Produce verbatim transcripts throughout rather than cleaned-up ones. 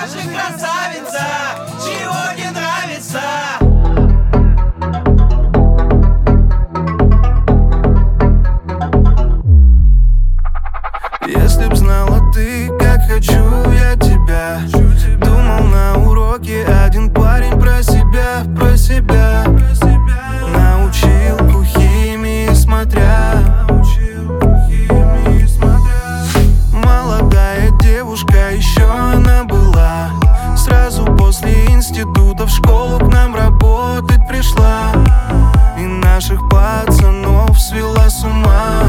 Скажи, красавица, чего не нравится? Если б знала ты, как хочу я тебя. Думал на уроке один парень про себя, про себя. Научил химии смотря. Молодая девушка, еще она была. Сразу после института в школу к нам работать пришла. И наших пацанов свела с ума.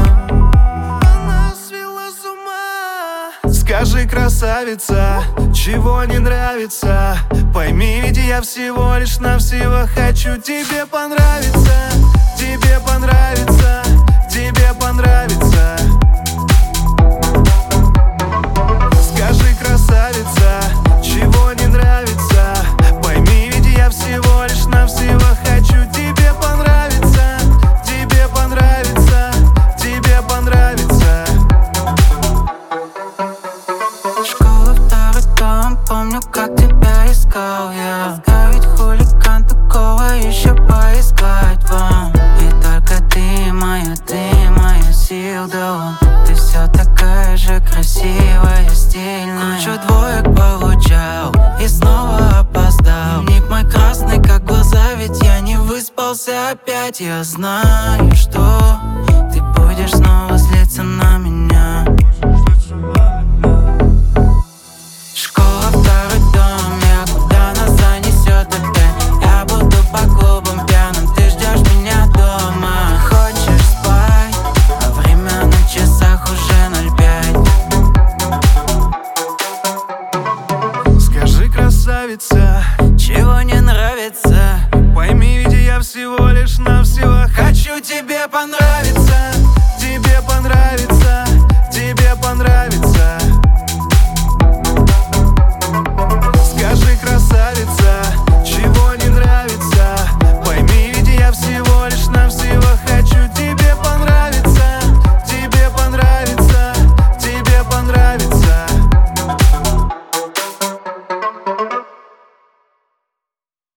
Скажи, красавица, чего не нравится? Пойми, ведь я всего лишь навсего хочу тебе понравиться. Тебе понравится, тебе понравится. Скажи, красавица, чего не нравится? Пойми, ведь я всего лишь навсего хочу тебе понравиться. Тебе понравится, тебе понравится. Помню, как тебя искал я. Я ведь хулиган, такого еще поискать вам. И только ты моя, ты моя сила, да. Ты все такая же красивая, стильная. Кучу двоек получал и снова опоздал. Ник мой красный, как глаза, ведь я не выспался опять. Я знаю, что ты будешь снова злиться на меня. Чего не нравится? Пойми, ведь я всего лишь навсего хочу тебе понравиться.